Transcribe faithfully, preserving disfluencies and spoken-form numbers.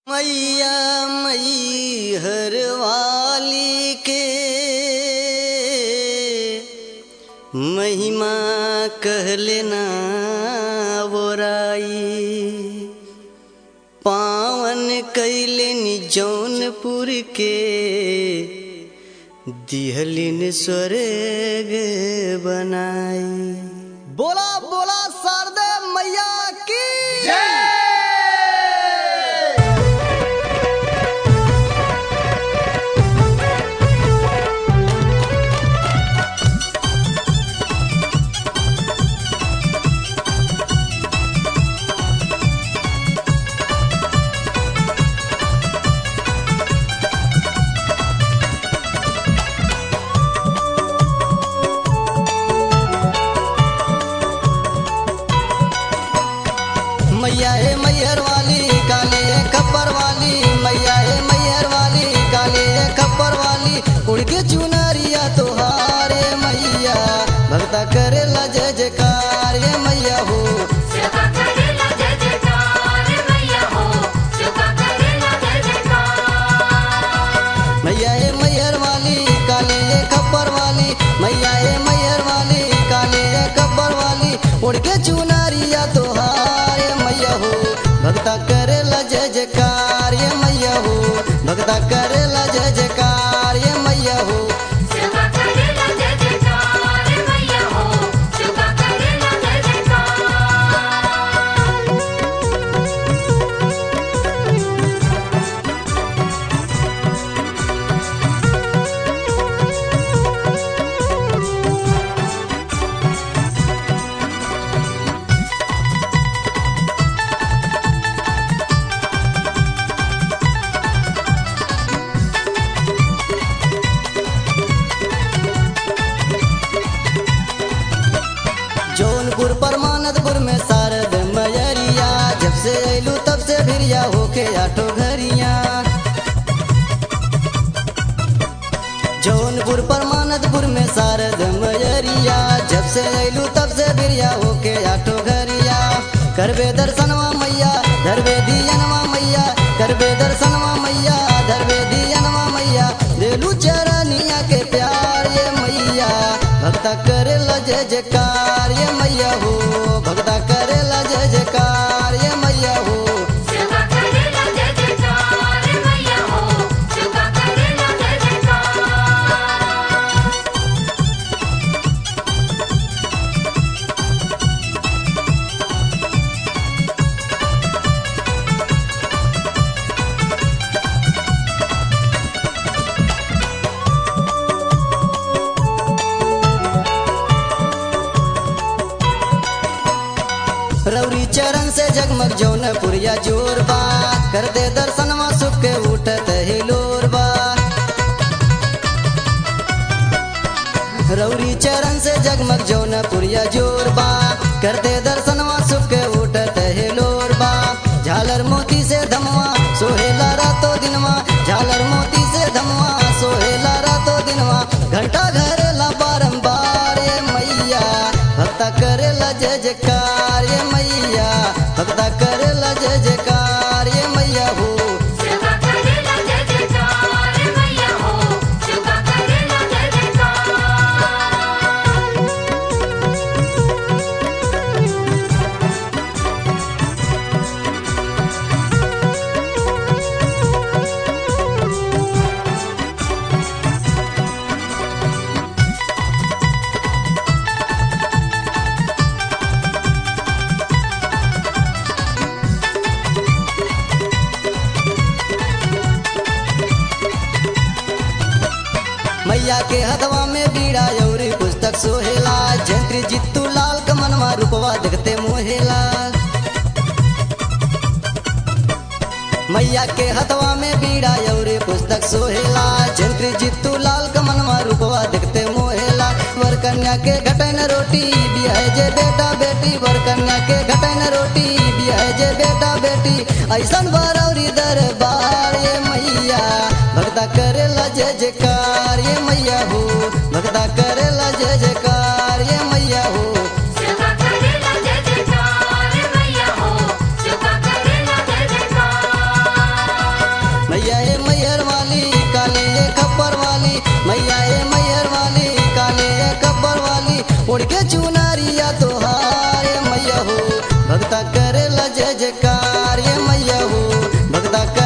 मैया मई हर वाली के महिमा कह लेना बोराई। पावन कैलेनी जौनपुर के दिहलिन स्वर्ग बनाई। बोला बोला शारदा मैया की जय। मैया है मैहर वाली काली है खप्पर वाली। मैया है मैहर वाली काली है खप्पर वाली। उड़ के चुनरिया तोहारे मैया भक्ता करेला जय जयकार ये मैया हो। मैया है मैहर वाली काली है खप्पर वाली। मैया है मैहर वाली काली है खप्पर वाली। उड़ के चुनरिया तोहारे मैया हो भक्ता करेला जय जयकार ये मैया हो। भक्ता करेला जय जयकार ये मैया हो। जौनपुर परमानंदपुर में शारद मयरिया जब से अइलू तब से भिरिया होके आठो घरिया। जौनपुर परमानंदपुर में शारद मयरिया जब से अइलू तब से भिरिया होके आठो घरिया। करबे दर्शनवा मैया धरबे दियनवा मैया। करबे दर्शनवा मैया धरबे दियनवा मैया। देलू चरनिया के प्यार ये मैया भक्ता करेला जय जयकार ये मैया हो। भक्ता करेला जय जयकार ये मैया हो। रौरी चरण से जगमग जौनपुरिया जोर बा। कर दे दर्शनवा सुख के उठत हिलोर बा। रौरी चरण से जगमग जौनपुरिया जोर बा। कर दे दर्शनवा सुख के उठत हिलोर बा। झालर मोती से धमवा सोहेला रातो दिनवा। झालर मोती से धमवा सोहेला रातो दिनवा। घंटा घरेला बारंबार ये मैया भक्ता करेला जय जयकार ये मैया। भक्ता करेला जय जयकार ये मैया हो। मैया के हथवा में बीड़ा यौरी पुस्तक सोहेला। जंत्री जित्तू लाल कमनवा रूपवा देखते मोहेला। मैया के हथवा में बीड़ा यौरी पुस्तक सोहेला। जंत्री जित्तू लाल कमनवा रूपवा देखते मोहेला। वर कन्या के घटन रोटी बियाह जे बेटा बेटी। वर कन्या के घटन रोटी बियाह जे बेटा बेटी। ऐसन बरौरी दरबार ये मैया भक्ता करेला जय जयकार ये मैया हो। भक्ता करेला जय जयकार ये मैया हो। उड़ के चुनारिया तोहार ये मैया हो भक्ता करेला जय जयकार ये मैया हो भक्ता